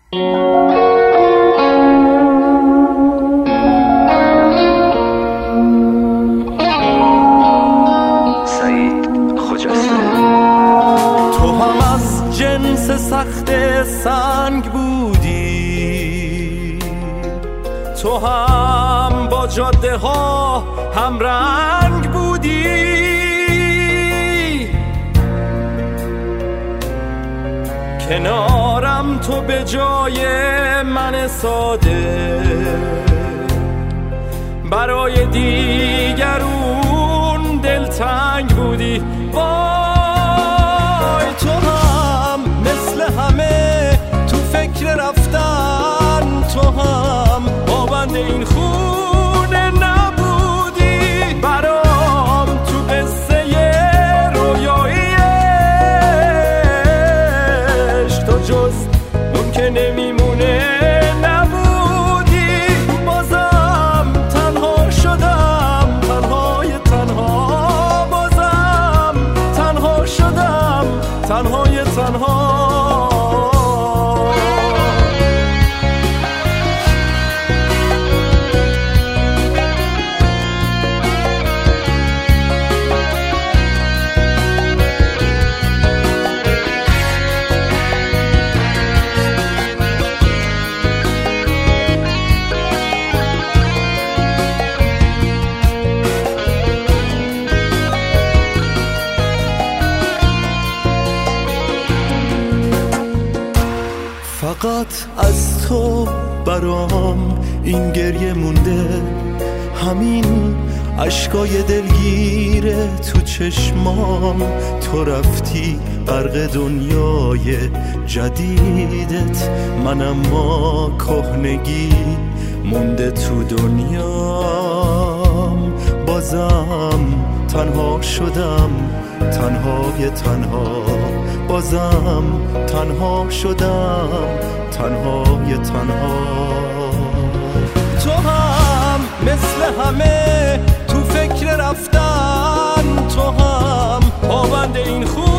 سخت سنگ بودی، تو هم با جاده ها هم رنگ بودی، کنارم تو به جای من ساده برای دیگرون دلتنگ بودی. وای تو هم مثل همه تو فکر رفتن، تو هم پابند این خونه نبودی، برام تو قصه رویایی عشق تو جز اون که نمیمونه نبودی. بازم تنها شدم، تنهای تنها، بازم تنها شدم، تنهای تنها. فقط از تو برام این گریه مونده، همین اشکای دلگیره تو چشمام. تو رفتی غرق دنیای جدیدت، من اما کهنگی مونده تو دنیام. بازم تنها شدم، تنهای تنها، بازم تنها شدم، تنهای تنها. تو هم مثل همه تو فکر رفتن، تو هم پابند این خون